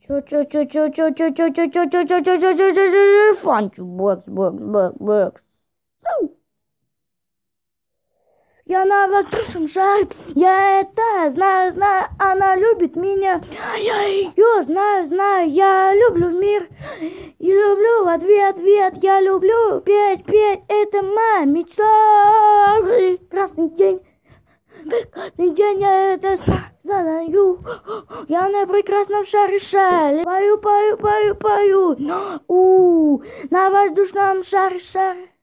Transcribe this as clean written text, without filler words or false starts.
Фанчу, бэкс. Я на воздушном шаре, я это знаю, она любит меня. Я ее знаю, я люблю мир. И люблю в ответ, я люблю петь, это моя мечта. Прекрасный день, я это задаю. Я на прекрасном шаре, пою. На воздушном шаре.